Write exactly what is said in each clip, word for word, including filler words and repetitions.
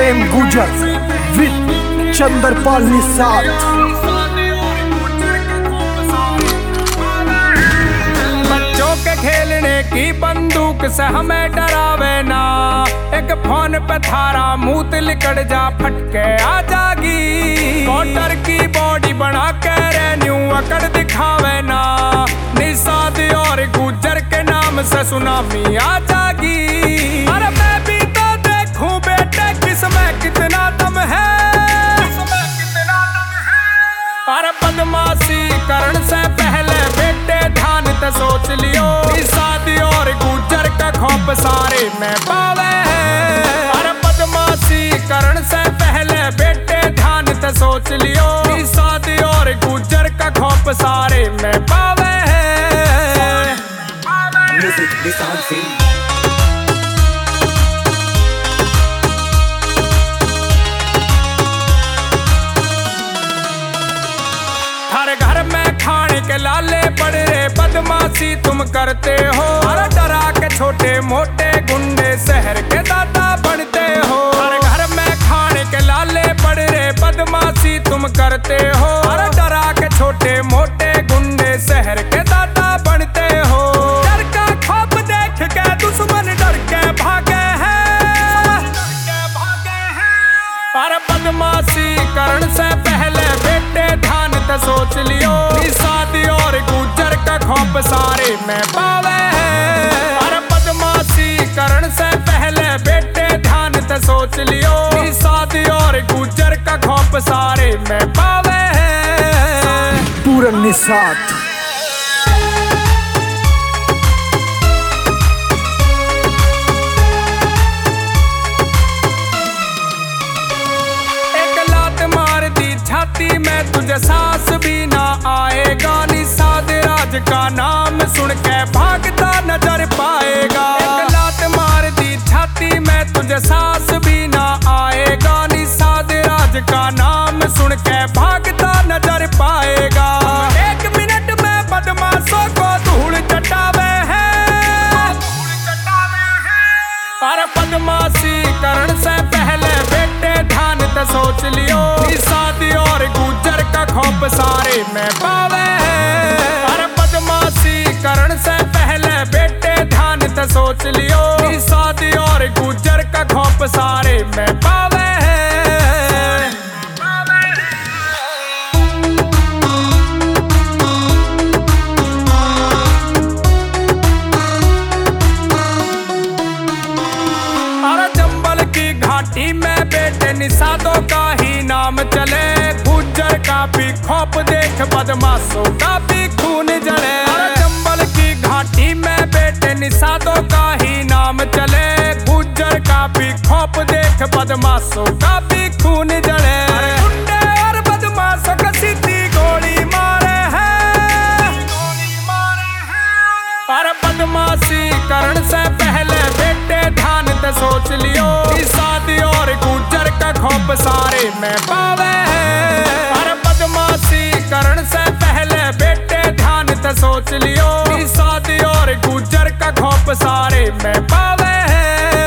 M गुजर with Chandrapal Nishad. बच्चों के खेलने की बंदूक से हमें डरावे ना, एक फोन पे थारा मुंह लिकड़ जा फटके आ जागी। मोटर की बॉडी बना के रेन्यू अकड़ दिखावे ना, निषाद और गुजर के नाम से सुनामी आ जागी। अरे मैं भी तो देखूं बेटे किसमें कितना दम है, अरे बदमाशी करण से पहले बेटे ध्यान ते सोच लियो, निषाद और गुजर का खौफ सारे में पावे है। अरे बदमाशी करण से पहले बेटे ध्यान ते सोच लियो, निषाद और गुजर का खौफ सारे में पावे है। हर घर में खाने के लाले पड़े रे बदमाशी तुम करते हो, अरे डरा के छोटे मोटे गुंडे शहर के दादा बनते हो। हर घर में खाने के लाले पड़े रे बदमाशी तुम करते हो, अरे डरा के छोटे मोटे गुंडे शहर के दादा बनते हो। डर का खौफ देख के दुश्मन डर के भागे हैं, अरे बदमाशी करण से पहले बेटे ध्यान ते सोच लियो, निषाद और गुजर का खौफ सारे में पावे है। अरे बदमाशी करण से पहले बेटे ध्यान ते सोच लियो, निषाद और गुजर का खौफ सारे में पावे है। पूरन निषाद। छाती में तुझे सांस भी ना आएगा, निषाद राज का नाम सुन के भागता नजर पाएगा। एक लात मार दी छाती में तुझे सांस भी ना आएगा, निषाद राज का नाम सुन के भागता नजर पाएगा। एक मिनट में बदमाशों को धूल चटावे है, अरे बदमाशी करण से पहले बेटे ध्यान ते सोच लियो, निषाद और गुजर का खौफ सारे में पावे है। अरे बदमाशी करण से पहले बेटे ध्यान ते सोच लियो, निषाद और गुजर का खौफ सारे में पावे है। घाटी में बेटे निषादों का ही नाम चले, गुजर का भी खौफ देख बदमाशों का भी खून जले। चंबल की घाटी में बेटे निषादों का ही नाम चले, गुजर का भी खौफ देख बदमाशों का भी खून जले। गुंडे और बदमाशों का सीधी गोली मारे हैं, अरे बदमाशी करण से पहले बेटे ध्यान ते सोच लियो, निषाद और गुजर का खौफ सारे में पावे है। अरे बदमाशी करण से पहले बेटे ध्यान ते सोच लियो, निषाद और गुजर का खौफ सारे में पावे है।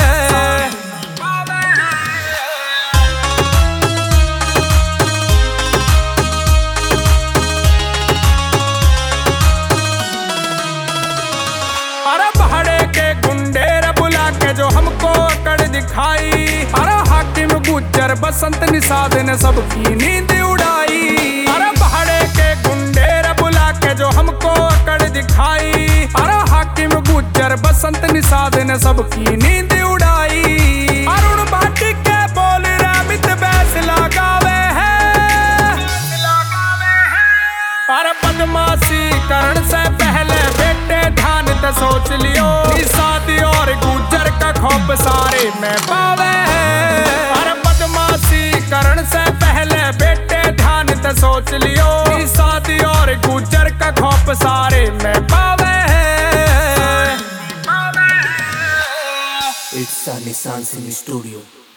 अरे भाड़े के गुंडे बुला के जो हमको अकड़ दिखाई, अरे हाकिम गुजर बसंत निषाद ने सबकी नींद उड़ाई। अरे भाड़े के गुंडे बुला के जो हमको अकड़ दिखाई, अरे हाकिम गुजर बसंत निषाद ने सबकी नींद उड़ाई। अरुण भाटी के बोल रामित बैस लगावे है, अरे बदमाशी करण से पहले बेटे ध्यान ते सोच लियो, निषाद और गुजर का खौफ सारे में पावे है। अरे बदमाशी करण से पहले बेटे ध्यान ते सोच लियो, निषाद और गुजर का खौफ सारे में पावे है। It's Sunny Sans in the studio.